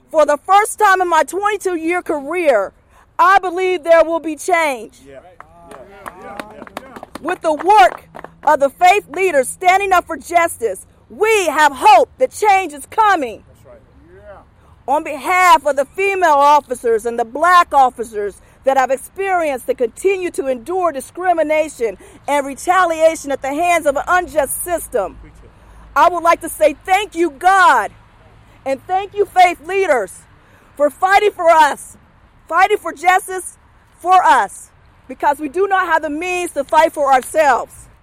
For the first time in my 22-year career, I believe there will be change. With the work of the faith leaders standing up for justice, we have hope that change is coming. On behalf of the female officers and the black officers that have experienced and continue to endure discrimination and retaliation at the hands of an unjust system, I would like to say thank you, God, and thank you, faith leaders, for fighting for us, fighting for justice for us, because we do not have the means to fight for ourselves.